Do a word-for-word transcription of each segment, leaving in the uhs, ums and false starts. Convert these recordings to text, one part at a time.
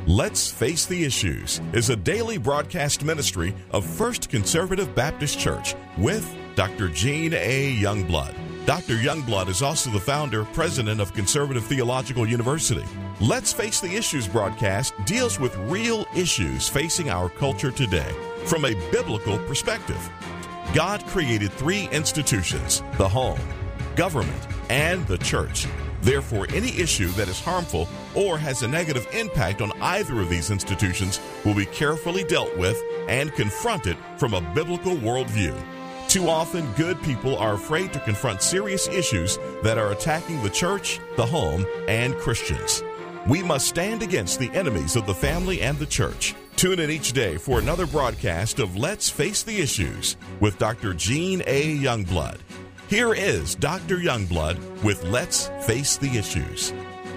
Let's Face the Issues is a daily broadcast ministry of First Conservative Baptist Church with Doctor Gene A. Youngblood. Doctor Youngblood is also the founder, president of Conservative Theological University. Let's Face the Issues broadcast deals with real issues facing our culture today from a biblical perspective. God created three institutions: the home, government, and the church. Therefore, any issue that is harmful or has a negative impact on either of these institutions will be carefully dealt with and confronted from a biblical worldview. Too often, good people are afraid to confront serious issues that are attacking the church, the home, and Christians. We must stand against the enemies of the family and the church. Tune in each day for another broadcast of Let's Face the Issues with Doctor Gene A. Youngblood. Here is Doctor Youngblood with Let's Face the Issues.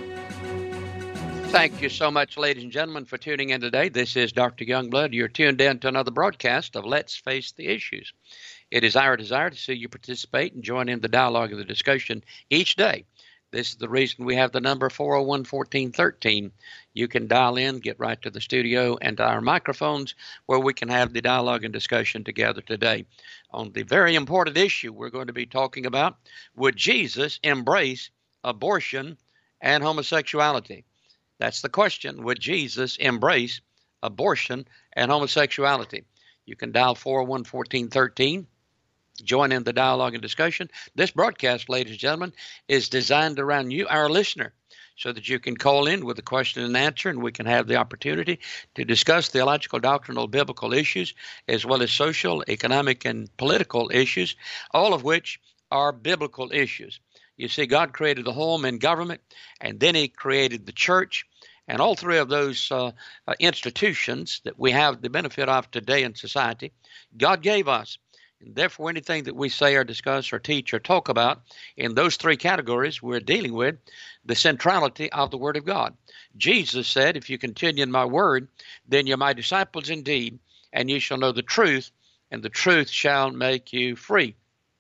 Thank you so much, ladies and gentlemen, for tuning in today. This is Doctor Youngblood. You're tuned in to another broadcast of Let's Face the Issues. It is our desire to see you participate and join in the dialogue and the discussion each day. This is the reason we have the number four oh one, one four one three. You can dial in, get right to the studio and to our microphones where we can have the dialogue and discussion together today on the very important issue we're going to be talking about. Would Jesus embrace abortion and homosexuality? That's the question. Would Jesus embrace abortion and homosexuality? You can dial four oh one, one four one three. Join in the dialogue and discussion. This broadcast, ladies and gentlemen, is designed around you, our listener, so that you can call in with a question and answer, and we can have the opportunity to discuss theological, doctrinal, biblical issues, as well as social, economic, and political issues, all of which are biblical issues. You see, God created the home and government, and then He created the church, and all three of those uh, uh, institutions that we have the benefit of today in society, God gave us. And therefore, anything that we say or discuss or teach or talk about in those three categories, we're dealing with the centrality of the Word of God. Jesus said, if you continue in my word, then you're my disciples indeed, and you shall know the truth, and the truth shall make you free.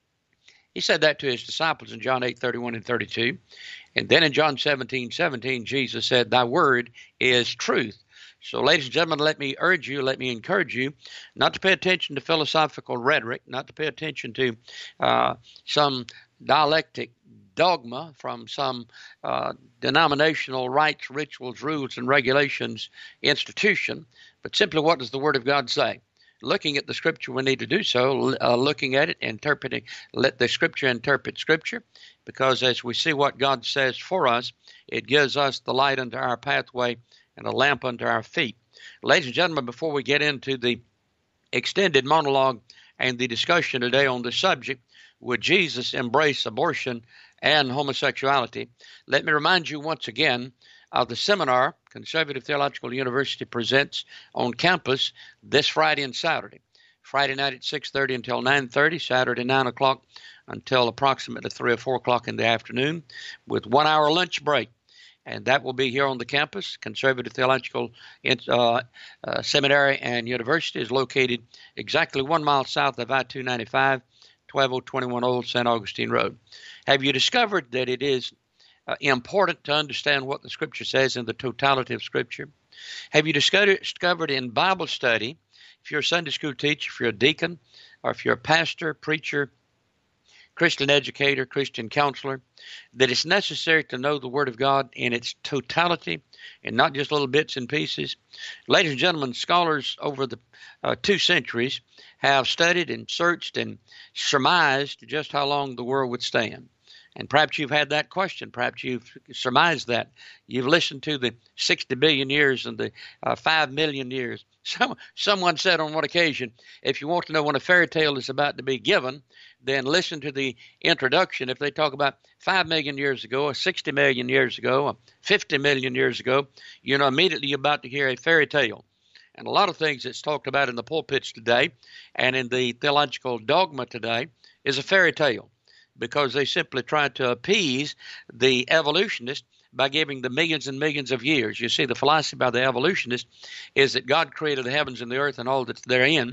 He said that to his disciples in John eight, thirty-one and thirty-two. And then in John seventeen, seventeen, Jesus said, thy word is truth. So, ladies and gentlemen, let me urge you, let me encourage you not to pay attention to philosophical rhetoric, not to pay attention to uh, some dialectic dogma from some uh, denominational rites, rituals, rules, and regulations institution, but simply what does the Word of God say? Looking at the Scripture, we need to do so, uh, looking at it, interpreting, let the Scripture interpret Scripture, because as we see what God says for us, it gives us the light unto our pathway and a lamp unto our feet. Ladies and gentlemen, before we get into the extended monologue and the discussion today on the subject, would Jesus embrace abortion and homosexuality? Let me remind you once again of the seminar Conservative Theological University presents on campus this Friday and Saturday. Friday night at six thirty until nine thirty, Saturday nine o'clock until approximately three or four o'clock in the afternoon, with one hour lunch break. And that will be here on the campus. Conservative Theological uh, uh, Seminary and University is located exactly one mile south of I two ninety-five, twelve oh twenty-one Old Saint Augustine Road. Have you discovered that it is uh, important to understand what the Scripture says in the totality of Scripture? Have you discovered, discovered in Bible study, if you're a Sunday school teacher, if you're a deacon, or if you're a pastor, preacher, Christian educator, Christian counselor, that it's necessary to know the Word of God in its totality and not just little bits and pieces? Ladies and gentlemen, scholars over the uh, two centuries have studied and searched and surmised just how long the world would stand. And perhaps you've had that question. Perhaps you've surmised that. You've listened to the sixty billion years and the uh, five million years. Some, someone said on one occasion, if you want to know when a fairy tale is about to be given, then listen to the introduction. If they talk about five million years ago, or sixty million years ago, or fifty million years ago, you know immediately you're about to hear a fairy tale. And a lot of things that's talked about in the pulpits today and in the theological dogma today is a fairy tale, because they simply try to appease the evolutionist by giving them millions and millions of years. You see, the philosophy by the evolutionist is that God created the heavens and the earth and all that's therein,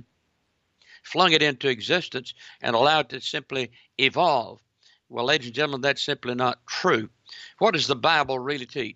flung it into existence, and allowed it to simply evolve. Well, ladies and gentlemen, that's simply not true. What does the Bible really teach?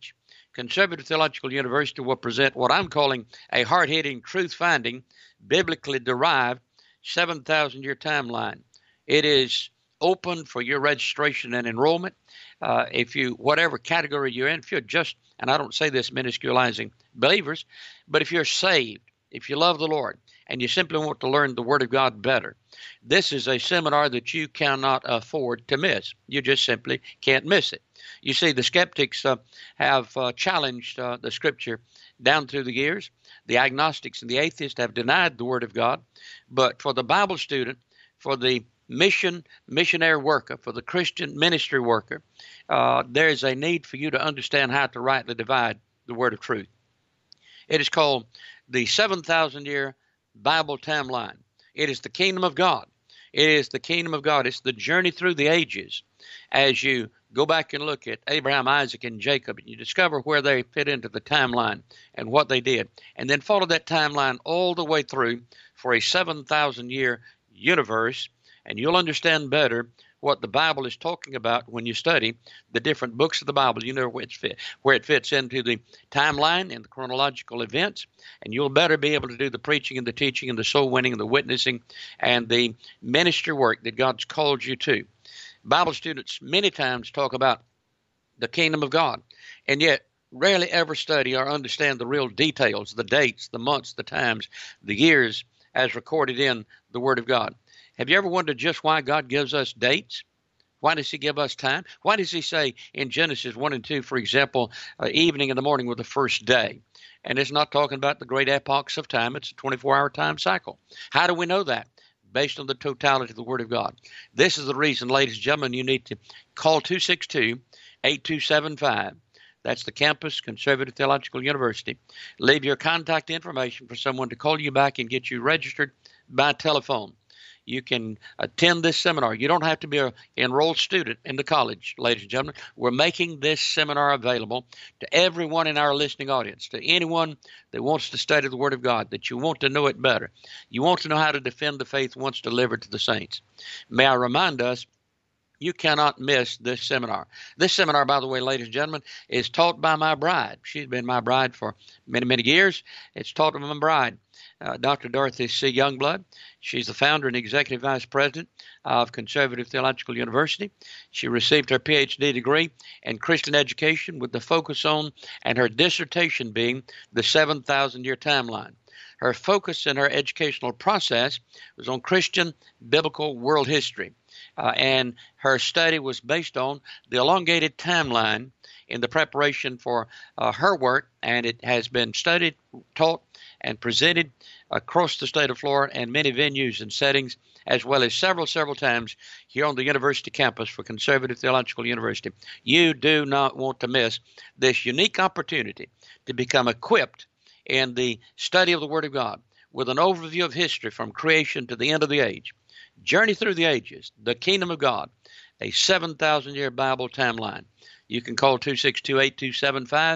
Conservative Theological University will present what I'm calling a hard-hitting, truth-finding, biblically derived seven thousand year timeline. It is open for your registration and enrollment. Uh, if you, whatever category you're in, if you're just, and I don't say this minusculizing believers, but if you're saved, if you love the Lord, and you simply want to learn the Word of God better, this is a seminar that you cannot afford to miss. You just simply can't miss it. You see, the skeptics uh, have uh, challenged uh, the Scripture down through the years. The agnostics and the atheists have denied the Word of God. But for the Bible student, for the mission missionary worker, for the Christian ministry worker, uh, there is a need for you to understand how to rightly divide the Word of truth. It is called the seven thousand year Bible timeline. It is the kingdom of God. It is the kingdom of God. It's the journey through the ages. As you go back and look at Abraham, Isaac, and Jacob, and you discover where they fit into the timeline and what they did, and then follow that timeline all the way through for a seven thousand year universe, and you'll understand better what the Bible is talking about when you study the different books of the Bible. You know where it, fit, where it fits into the timeline and the chronological events, and you'll better be able to do the preaching and the teaching and the soul winning and the witnessing and the ministry work that God's called you to. Bible students many times talk about the kingdom of God, and yet rarely ever study or understand the real details, the dates, the months, the times, the years as recorded in the Word of God. Have you ever wondered just why God gives us dates? Why does he give us time? Why does he say in Genesis one and two, for example, uh, evening and the morning were the first day? And it's not talking about the great epochs of time. It's a twenty-four hour time cycle. How do we know that? Based on the totality of the Word of God. This is the reason, ladies and gentlemen, you need to call two six two, eight two seven five. That's the Campus Conservative Theological University. Leave your contact information for someone to call you back and get you registered by telephone. You can attend this seminar. You don't have to be an enrolled student in the college, ladies and gentlemen. We're making this seminar available to everyone in our listening audience, to anyone that wants to study the Word of God, that you want to know it better. You want to know how to defend the faith once delivered to the saints. May I remind us, you cannot miss this seminar. This seminar, by the way, ladies and gentlemen, is taught by my bride. She's been my bride for many, many years. It's taught by my bride, uh, Doctor Dorothy C. Youngblood. She's the founder and executive vice president of Conservative Theological University. She received her P H D degree in Christian education with the focus on, and her dissertation being, the seven thousand year timeline. Her focus in her educational process was on Christian biblical world history. Uh, and her study was based on the elongated timeline in the preparation for uh, her work, and it has been studied, taught, and presented across the state of Florida and many venues and settings, as well as several, several times here on the university campus for Conservative Theological University. You do not want to miss this unique opportunity to become equipped in the study of the Word of God with an overview of history from creation to the end of the age. Journey through the ages, the kingdom of God, a seven thousand year Bible timeline. You can call two six two, eight two seven five.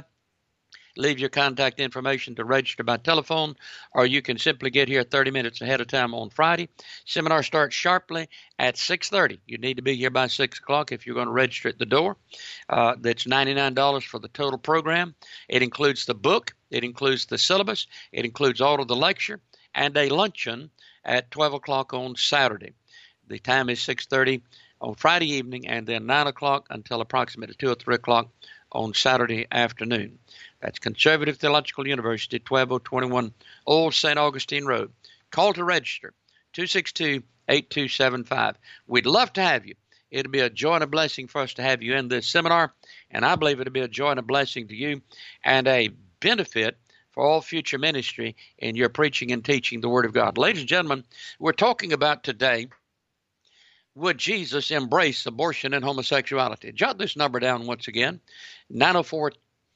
Leave your contact information to register by telephone, or you can simply get here thirty minutes ahead of time on Friday. Seminar starts sharply at six thirty. You need to be here by six o'clock if you're going to register at the door. Uh, that's ninety-nine dollars for the total program. It includes the book. It includes the syllabus. It includes all of the lecture and a luncheon at twelve o'clock on Saturday. The time is six thirty on Friday evening, and then nine o'clock until approximately two or three o'clock on Saturday afternoon. That's Conservative Theological University, twelve oh twenty-one Old Saint Augustine Road. Call to register, two six two, eight two seven five. We'd love to have you. It'll be a joy and a blessing for us to have you in this seminar, and I believe it'll be a joy and a blessing to you and a benefit for all future ministry in your preaching and teaching the Word of God. Ladies and gentlemen, we're talking about today, would Jesus embrace abortion and homosexuality? Jot this number down once again, nine oh four,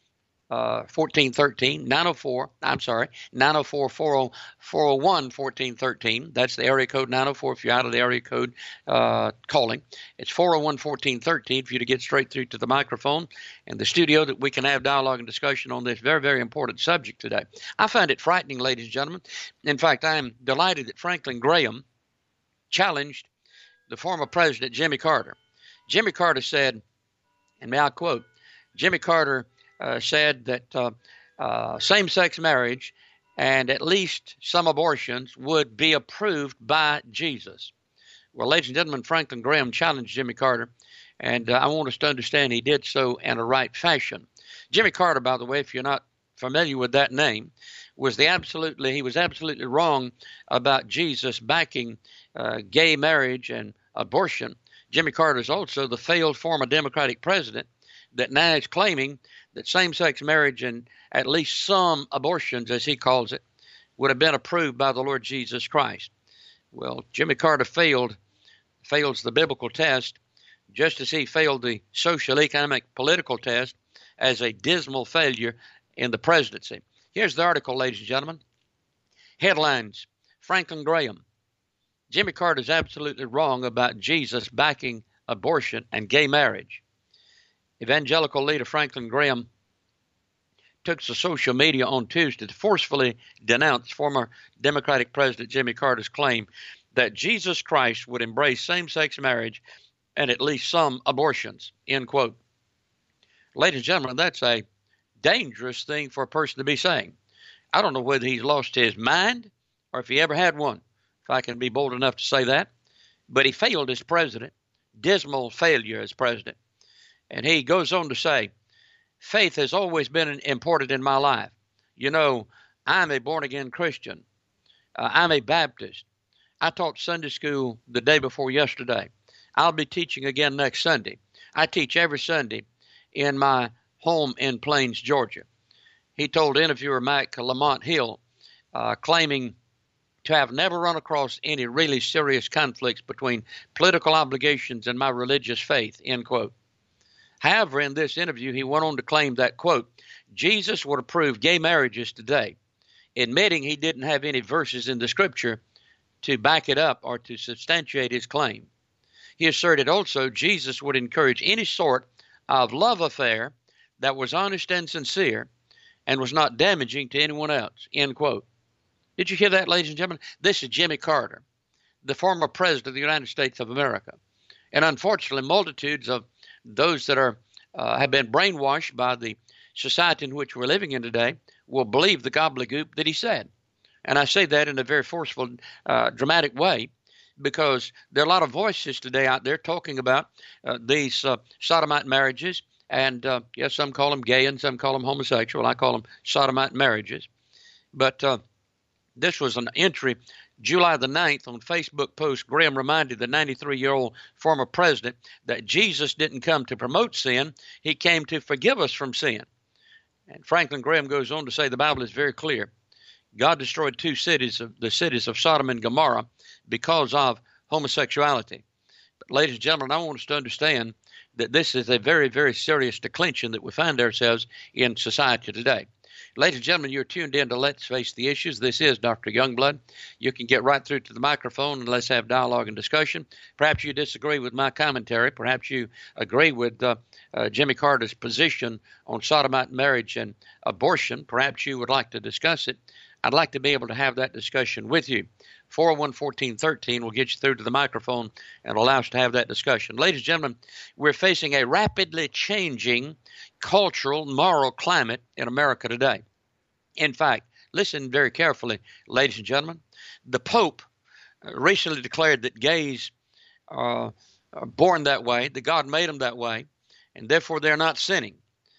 fourteen thirteen, nine oh four, I'm sorry, nine oh four, four oh one, fourteen thirteen. That's the area code nine oh four if you're out of the area code uh, calling. It's four oh one, fourteen thirteen for you to get straight through to the microphone and the studio that we can have dialogue and discussion on this very, very important subject today. I find it frightening, ladies and gentlemen. In fact, I am delighted that Franklin Graham challenged the former president, Jimmy Carter. Jimmy Carter said, and may I quote, Jimmy Carter uh, said that uh, uh, same-sex marriage and at least some abortions would be approved by Jesus. Well, ladies and gentlemen, Franklin Graham challenged Jimmy Carter, and uh, I want us to understand he did so in a right fashion. Jimmy Carter, by the way, if you're not familiar with that name, was the absolutely he was absolutely wrong about Jesus backing uh, gay marriage and abortion. Jimmy Carter is also the failed former Democratic president that now is claiming that same-sex marriage and at least some abortions, as he calls it, would have been approved by the Lord Jesus Christ. Well, Jimmy Carter failed, fails the biblical test, just as he failed the social, economic, political test as a dismal failure in the presidency. Here's the article, ladies and gentlemen. Headlines: Franklin Graham. Jimmy Carter is absolutely wrong about Jesus backing abortion and gay marriage. Evangelical leader Franklin Graham took to social media on Tuesday to forcefully denounce former Democratic President Jimmy Carter's claim that Jesus Christ would embrace same-sex marriage and at least some abortions, end quote. Ladies and gentlemen, that's a dangerous thing for a person to be saying. I don't know whether he's lost his mind or if he ever had one, if I can be bold enough to say that. But he failed as president, dismal failure as president. And he goes on to say, faith has always been important in my life. You know, I'm a born-again Christian. Uh, I'm a Baptist. I taught Sunday school the day before yesterday. I'll be teaching again next Sunday. I teach every Sunday in my home in Plains, Georgia. He told interviewer Mike Lamont Hill, uh, claiming to have never run across any really serious conflicts between political obligations and my religious faith, end quote. However, in this interview, he went on to claim that, quote, Jesus would approve gay marriages today, admitting he didn't have any verses in the scripture to back it up or to substantiate his claim. He asserted also Jesus would encourage any sort of love affair that was honest and sincere and was not damaging to anyone else, end quote. Did you hear that, ladies and gentlemen? This is Jimmy Carter, the former president of the United States of America. And unfortunately, multitudes of those that are uh, have been brainwashed by the society in which we're living in today will believe the gobbledygook that he said. And I say that in a very forceful, uh, dramatic way, because there are a lot of voices today out there talking about uh, these uh, sodomite marriages. And uh, yes, some call them gay and some call them homosexual. I call them sodomite marriages. But uh, this was an entry July the ninth on Facebook post. Graham reminded the ninety-three-year-old former president that Jesus didn't come to promote sin. He came to forgive us from sin. And Franklin Graham goes on to say the Bible is very clear. God destroyed two cities, of the cities of Sodom and Gomorrah, because of homosexuality. But ladies and gentlemen, I want us to understand that this is a very, very serious declension that we find ourselves in society today. Ladies and gentlemen, you're tuned in to Let's Face the Issues. This is Doctor Youngblood. You can get right through to the microphone and let's have dialogue and discussion. Perhaps you disagree with my commentary. Perhaps you agree with uh, uh, Jimmy Carter's position on sodomite marriage and abortion. Perhaps you would like to discuss it. I'd like to be able to have that discussion with you. four oh one, one four one three will get you through to the microphone and allow us to have that discussion. Ladies and gentlemen, we're facing a rapidly changing cultural, moral climate in America today. In fact, listen very carefully, ladies and gentlemen. The Pope recently declared that gays uh, are born that way, that God made them that way, and therefore they're not sinning.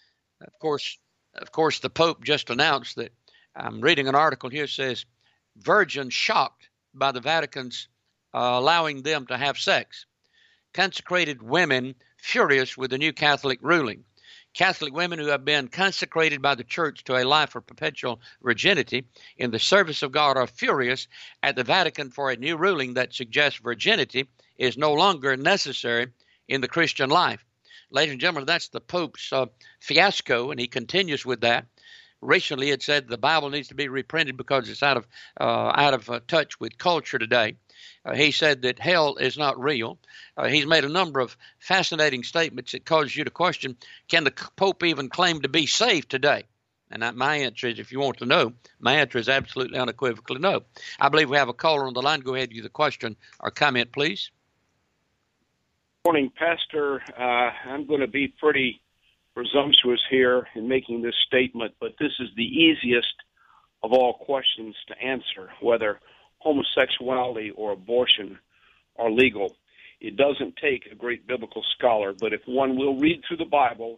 Of course, of course, the Pope just announced that, I'm reading an article here, says, virgins shocked by the Vatican's uh, allowing them to have sex. Consecrated women furious with the new Catholic ruling. Catholic women who have been consecrated by the church to a life of perpetual virginity in the service of God are furious at the Vatican for a new ruling that suggests virginity is no longer necessary in the Christian life. Ladies and gentlemen, that's the Pope's uh, fiasco, and he continues with that. Recently, it said the Bible needs to be reprinted because it's out of uh, out of uh, touch with culture today. Uh, he said that hell is not real. Uh, he's made a number of fascinating statements that cause you to question, can the Pope even claim to be saved today? And that, my answer is, if you want to know, my answer is absolutely unequivocally no. I believe we have a caller on the line. Go ahead and give the question or comment, please. Morning, Pastor. Uh, I'm going to be pretty presumptuous here in making this statement, but this is the easiest of all questions to answer, whether homosexuality or abortion are legal. It doesn't take a great biblical scholar, but if one will read through the Bible,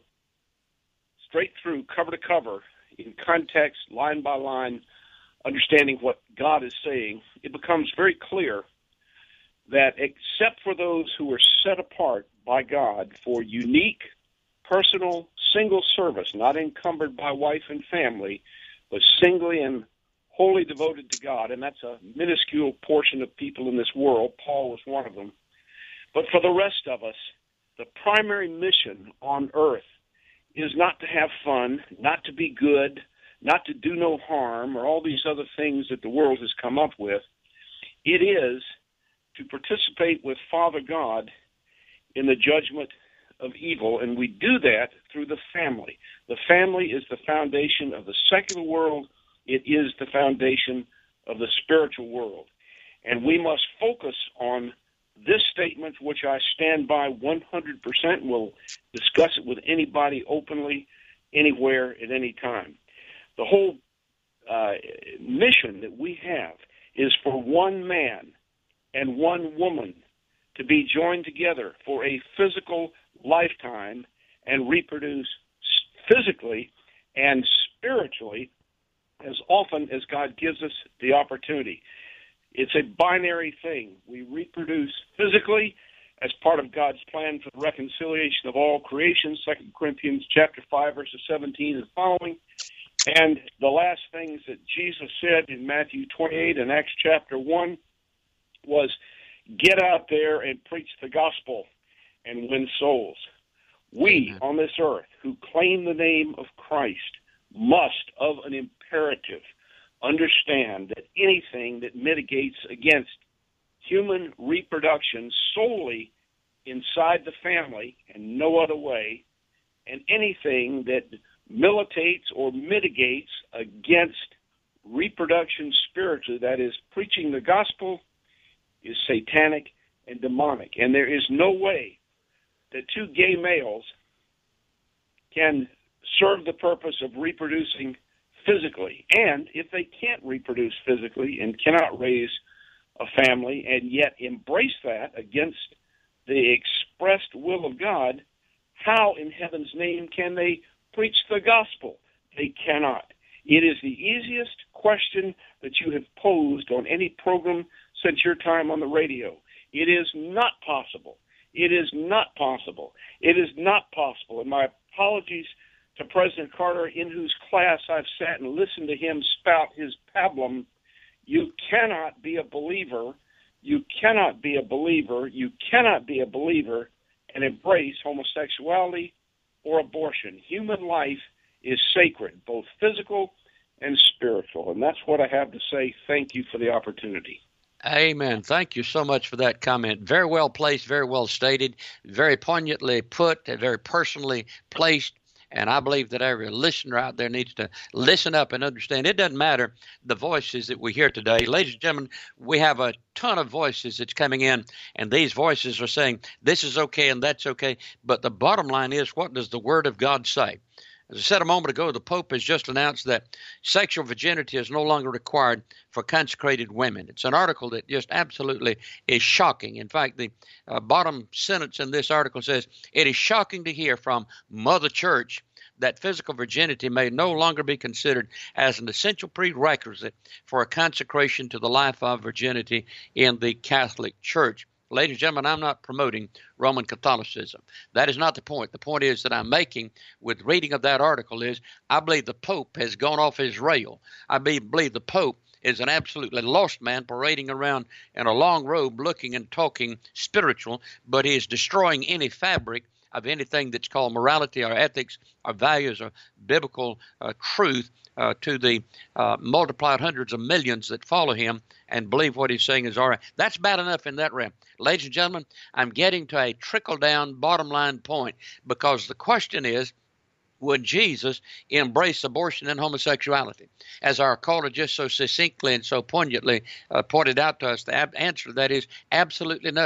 straight through, cover to cover, in context, line by line, understanding what God is saying, it becomes very clear that except for those who are set apart by God for unique, personal, single service, not encumbered by wife and family, but singly and wholly devoted to God, and that's a minuscule portion of people in this world. Paul was one of them. But for the rest of us, the primary mission on earth is not to have fun, not to be good, not to do no harm, or all these other things that the world has come up with. It is to participate with Father God in the judgment of evil, and we do that through the family. The family is the foundation of the secular world. It is the foundation of the spiritual world. And we must focus on this statement, which I stand by one hundred percent, and will discuss it with anybody openly, anywhere, at any time. The whole uh, mission that we have is for one man and one woman to be joined together for a physical lifetime and reproduce physically and spiritually as often as God gives us the opportunity. It's a binary thing. We reproduce physically as part of God's plan for the reconciliation of all creation, Second Corinthians chapter five, verses seventeen and following. And the last things that Jesus said in Matthew twenty-eight and Acts chapter one was, get out there and preach the gospel and win souls. We Amen. On this earth who claim the name of Christ must, of an imperative, understand that anything that mitigates against human reproduction solely inside the family and no other way, and anything that militates or mitigates against reproduction spiritually, that is, preaching the gospel, is satanic and demonic. And there is no way that two gay males can serve the purpose of reproducing physically. And if they can't reproduce physically and cannot raise a family and yet embrace that against the expressed will of God, how in heaven's name can they preach the gospel? They cannot. It is the easiest question that you have posed on any program since your time on the radio. It is not possible. It is not possible. It is not possible. And my apologies to President Carter, in whose class I've sat and listened to him spout his pablum. You cannot be a believer. You cannot be a believer. You cannot be a believer and embrace homosexuality or abortion. Human life is sacred, both physical and spiritual. And that's what I have to say. Thank you for the opportunity. Amen. Thank you so much for that comment. Very well placed, very well stated, very poignantly put, very personally placed. And I believe that every listener out there needs to listen up and understand. It doesn't matter the voices that we hear today. Ladies and gentlemen, we have a ton of voices that's coming in, and these voices are saying this is okay and that's okay. But the bottom line is, what does the Word of God say? As I said a moment ago, the Pope has just announced that sexual virginity is no longer required for consecrated women. It's an article that just absolutely is shocking. In fact, the uh, bottom sentence in this article says, it is shocking to hear from Mother Church that physical virginity may no longer be considered as an essential prerequisite for a consecration to the life of virginity in the Catholic Church. Ladies and gentlemen, I'm not promoting Roman Catholicism. That is not the point. The point is that I'm making with reading of that article is I believe the Pope has gone off his rail. I believe the Pope is an absolutely lost man parading around in a long robe looking and talking spiritual, but he is destroying any fabric of anything that's called morality or ethics or values or biblical uh, truth uh, to the uh, multiplied hundreds of millions that follow him and believe what he's saying is all right. That's bad enough in that realm. Ladies and gentlemen, I'm getting to a trickle-down bottom line point, because the question is, would Jesus embrace abortion and homosexuality? As our caller just so succinctly and so poignantly uh, pointed out to us, the ab- answer to that is absolutely no.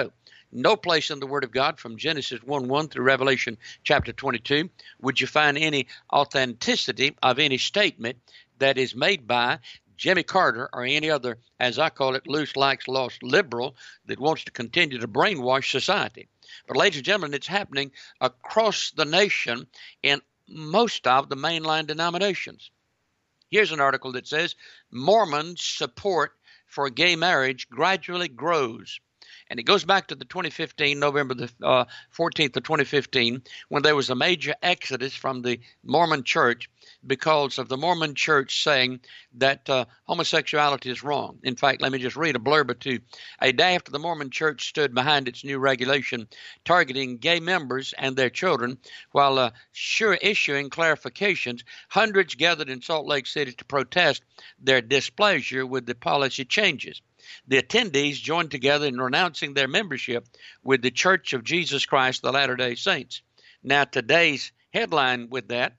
No place in the Word of God from Genesis one one through Revelation chapter twenty-two would you find any authenticity of any statement that is made by Jimmy Carter or any other, as I call it, loose, lax, lost liberal that wants to continue to brainwash society. But ladies and gentlemen, it's happening across the nation in most of the mainline denominations. Here's an article that says Mormons' support for gay marriage gradually grows. And it goes back to the twenty fifteen, November the uh, fourteenth of twenty fifteen, when there was a major exodus from the Mormon church because of the Mormon church saying that uh, homosexuality is wrong. In fact, let me just read a blurb or two. A day after the Mormon church stood behind its new regulation targeting gay members and their children while uh, sure issuing clarifications, hundreds gathered in Salt Lake City to protest their displeasure with the policy changes. The attendees joined together in renouncing their membership with the Church of Jesus Christ, the Latter-day Saints. Now, today's headline with that,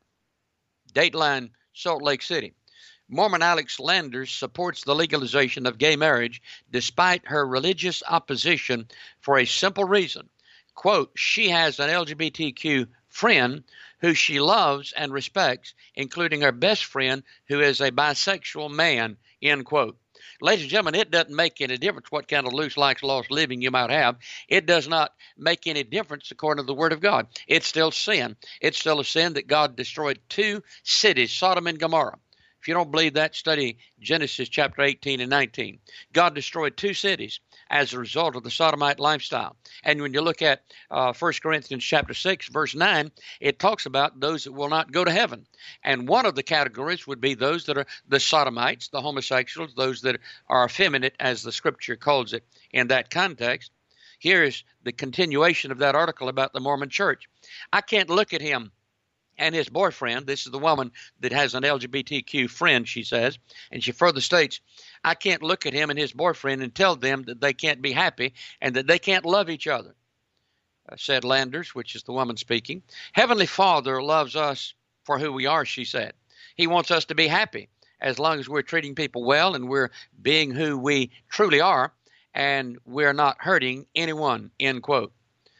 Dateline, Salt Lake City. Mormon Alex Landers supports the legalization of gay marriage despite her religious opposition for a simple reason. Quote, she has an L G B T Q friend who she loves and respects, including her best friend who is a bisexual man, end quote. Ladies and gentlemen, it doesn't make any difference what kind of loose, lax, lost living you might have. It does not make any difference according to the Word of God. It's still sin. It's still a sin that God destroyed two cities, Sodom and Gomorrah. If you don't believe that, study Genesis chapter eighteen and nineteen. God destroyed two cities as a result of the sodomite lifestyle. And when you look at uh, First Corinthians chapter six, verse nine, it talks about those that will not go to heaven. And one of the categories would be those that are the sodomites, the homosexuals, those that are effeminate, as the scripture calls it in that context. Here is the continuation of that article about the Mormon church. I can't look at him and his boyfriend. This is the woman that has an L G B T Q friend, she says, and she further states, I can't look at him and his boyfriend and tell them that they can't be happy and that they can't love each other, uh, said Landers, which is the woman speaking. Heavenly Father loves us for who we are, she said. He wants us to be happy as long as we're treating people well and we're being who we truly are and we're not hurting anyone, end quote.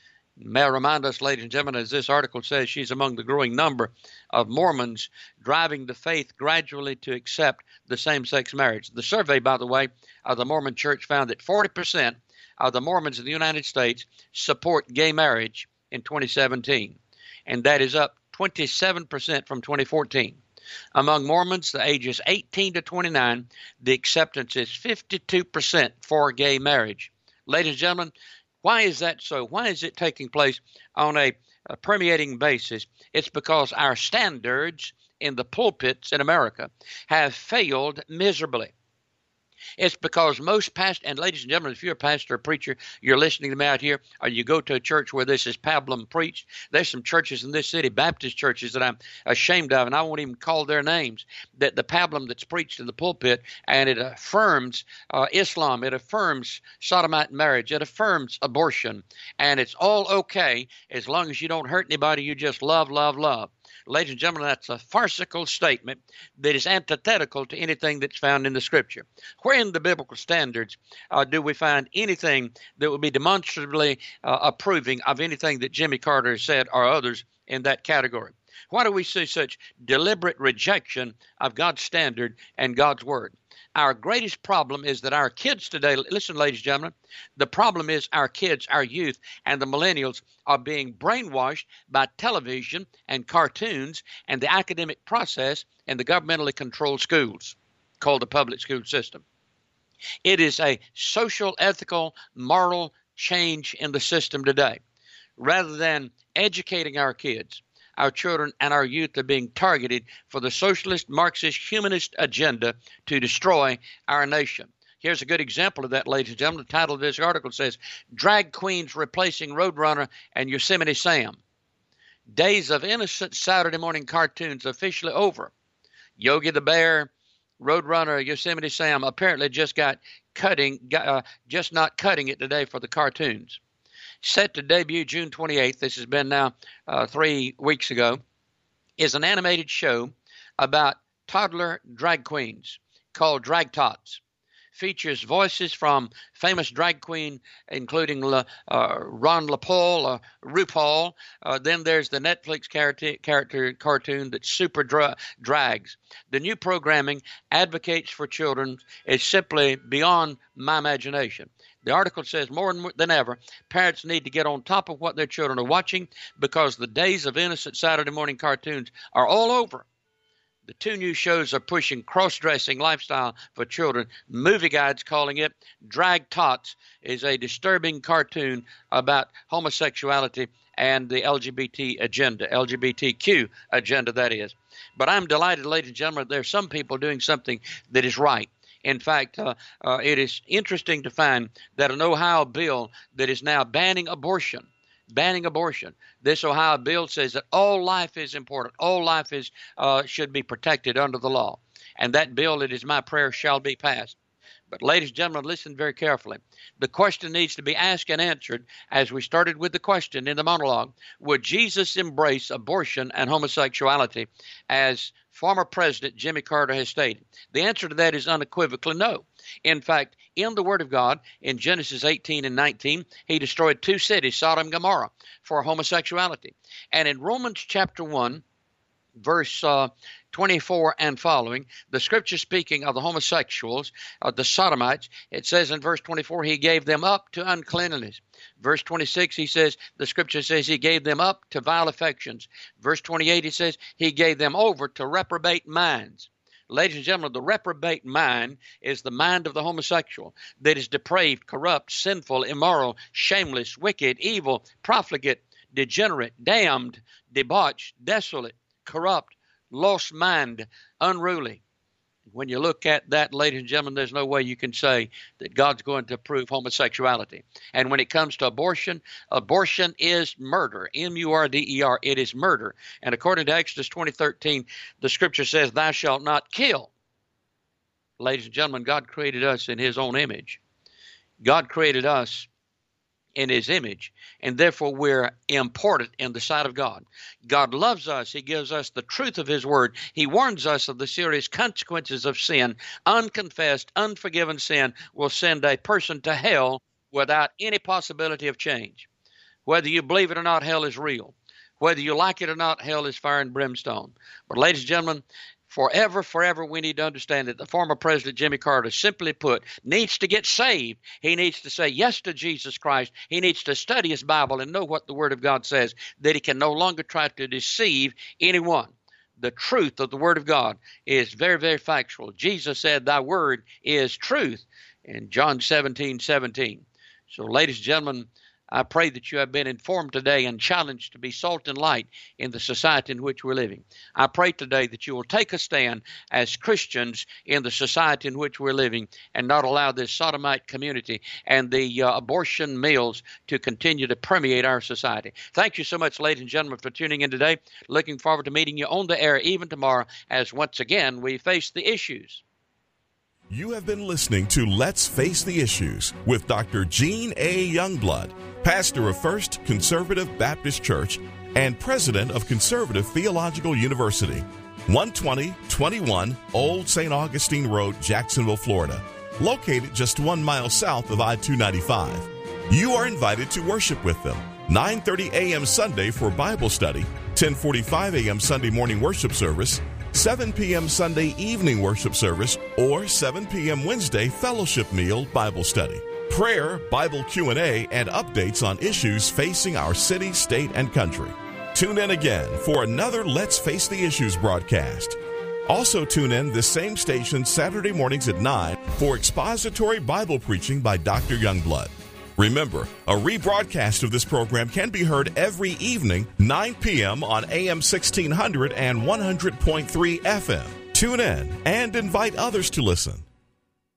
May I remind us, ladies and gentlemen, as this article says, she's among the growing number of Mormons driving the faith gradually to accept the same-sex marriage. The survey, by the way, of the Mormon Church found that forty percent of the Mormons in the United States support gay marriage in twenty seventeen, and that is up twenty-seven percent from twenty fourteen. Among Mormons, the ages eighteen to twenty-nine, the acceptance is fifty-two percent for gay marriage. Ladies and gentlemen, why is that so? Why is it taking place on a, a permeating basis? It's because our standards in the pulpits in America have failed miserably. It's because most pastors, and ladies and gentlemen, if you're a pastor or preacher, you're listening to me out here, or you go to a church where this is pablum preached, there's some churches in this city, Baptist churches, that I'm ashamed of, and I won't even call their names, that the pablum that's preached in the pulpit, and it affirms uh, Islam, it affirms sodomite marriage, it affirms abortion, and it's all okay as long as you don't hurt anybody, you just love, love, love. Ladies and gentlemen, that's a farcical statement that is antithetical to anything that's found in the Scripture. Where in the biblical standards uh, do we find anything that would be demonstrably uh, approving of anything that Jimmy Carter has said or others in that category? Why do we see such deliberate rejection of God's standard and God's Word? Our greatest problem is that our kids today, listen, ladies and gentlemen, the problem is our kids, our youth, and the millennials are being brainwashed by television and cartoons and the academic process in the governmentally controlled schools called the public school system. It is a social, ethical, moral change in the system today. Rather than educating our kids, our children and our youth are being targeted for the socialist, Marxist, humanist agenda to destroy our nation. Here's a good example of that, ladies and gentlemen. The title of this article says, Drag Queens Replacing Roadrunner and Yosemite Sam. Days of innocent Saturday morning cartoons officially over. Yogi the Bear, Roadrunner, Yosemite Sam apparently just got cutting, got, uh, just not cutting it today for the cartoons. Set to debut June twenty-eighth, this has been now uh, three weeks ago, is an animated show about toddler drag queens called Drag Tots. features voices from famous drag queen, including La, uh, Ron LaPaul, uh, RuPaul. Uh, then there's the Netflix character, character cartoon that super dra- drags. The new programming advocates for children is simply beyond my imagination. The article says more than ever, parents need to get on top of what their children are watching because the days of innocent Saturday morning cartoons are all over. The two new shows are pushing cross-dressing lifestyle for children. Movie Guide's calling it Drag Tots is a disturbing cartoon about homosexuality and the L G B T agenda, L G B T Q agenda, that is. But I'm delighted, ladies and gentlemen, there are some people doing something that is right. In fact, uh, uh, it is interesting to find that an Ohio bill that is now banning abortion, banning abortion. This Ohio bill says that all life is important. All life is uh, should be protected under the law. And that bill, it is my prayer, shall be passed. But ladies and gentlemen, listen very carefully. The question needs to be asked and answered as we started with the question in the monologue. Would Jesus embrace abortion and homosexuality as former President Jimmy Carter has stated? The answer to that is unequivocally no. In fact, in the Word of God, in Genesis eighteen and nineteen, he destroyed two cities, Sodom and Gomorrah, for homosexuality. And in Romans chapter one, verse uh, twenty-four and following, the scripture speaking of the homosexuals, uh, the Sodomites, it says in verse twenty-four, he gave them up to uncleanness. Verse twenty-six, he says, the scripture says he gave them up to vile affections. Verse twenty-eight, he says he gave them over to reprobate minds. Ladies and gentlemen, the reprobate mind is the mind of the homosexual that is depraved, corrupt, sinful, immoral, shameless, wicked, evil, profligate, degenerate, damned, debauched, desolate, corrupt, lost mind, unruly. When you look at that, ladies and gentlemen, there's no way you can say that God's going to approve homosexuality. And when it comes to abortion, abortion is murder, M U R D E R. It is murder. And according to Exodus twenty thirteen, the scripture says, thou shalt not kill. Ladies and gentlemen, God created us in his own image. God created us in his image, and therefore we're important in the sight of God. God loves us. He gives us the truth of his word. He warns us of the serious consequences of sin. Unconfessed, unforgiven sin will send a person to hell without any possibility of change. Whether you believe it or not, hell is real. Whether you like it or not, hell is fire and brimstone. But ladies and gentlemen, forever, forever, we need to understand that the former President Jimmy Carter, simply put, needs to get saved. He needs to say yes to Jesus Christ. He needs to study his Bible and know what the Word of God says, that he can no longer try to deceive anyone. The truth of the Word of God is very, very factual. Jesus said, thy word is truth in John seventeen seventeen. So, ladies and gentlemen, I pray that you have been informed today and challenged to be salt and light in the society in which we're living. I pray today that you will take a stand as Christians in the society in which we're living and not allow this sodomite community and the uh, abortion mills to continue to permeate our society. Thank you so much, ladies and gentlemen, for tuning in today. Looking forward to meeting you on the air even tomorrow as once again we face the issues. You have been listening to Let's Face the Issues with Doctor Gene A. Youngblood, pastor of First Conservative Baptist Church and president of Conservative Theological University, one twenty twenty-one Old Saint Augustine Road, Jacksonville, Florida, located just one mile south of I two ninety-five. You are invited to worship with them, nine thirty a.m. Sunday for Bible study, ten forty-five a.m. Sunday morning worship service, seven p.m. Sunday evening worship service, or seven p.m. Wednesday fellowship meal Bible study, prayer, Bible Q and A, and updates on issues facing our city, state, and country. Tune in again for another Let's Face the Issues broadcast. Also tune in this same station Saturday mornings at nine for expository Bible preaching by Doctor Youngblood. Remember, a rebroadcast of this program can be heard every evening, nine p.m. on A M sixteen hundred and one hundred point three F M. Tune in and invite others to listen.